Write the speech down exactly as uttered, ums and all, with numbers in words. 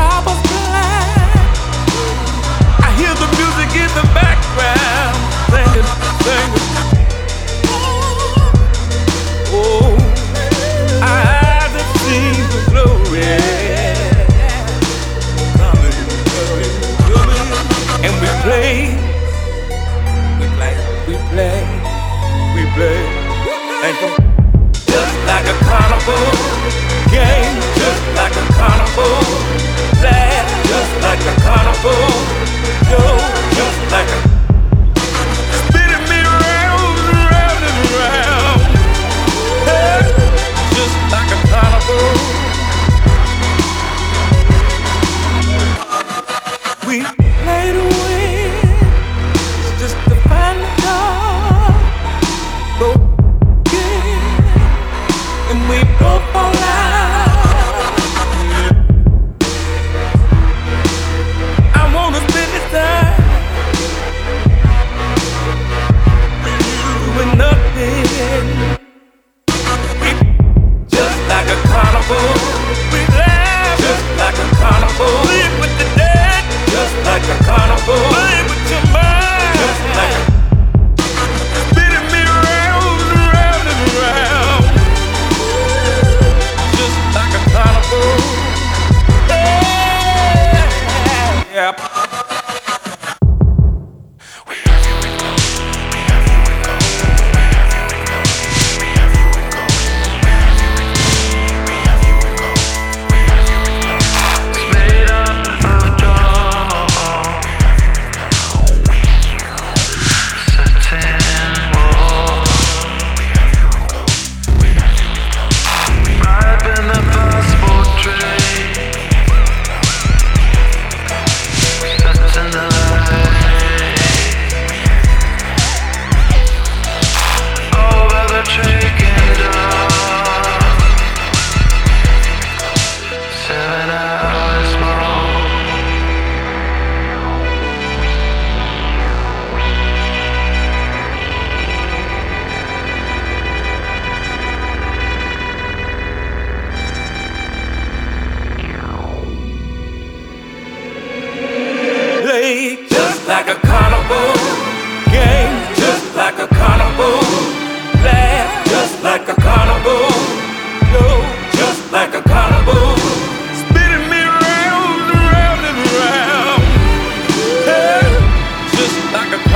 top of the line. I hear the music in the background, singing, singing. Oh, I just see the glory coming, coming, coming. And we play, we play, we play, we play. And come, just like a carnival game, just like a carnival laugh, just like a carnival show, just like a spinning me round and round and round. Hey, just like a carnival. We play to win, just to find the door. Go get it, and we both fall out. I wanna spend this time doing nothing. We just like a carnival. We laugh just like a carnival. Live with the dead just like a carnival. Live with your mind just like a spinning me round and round and round. Just like a carnival. Yeah. Yep. Just like a carnival game, just like a carnival laugh, just like a carnival show, just like a carnival spinning me round and round and round. Hey, just like a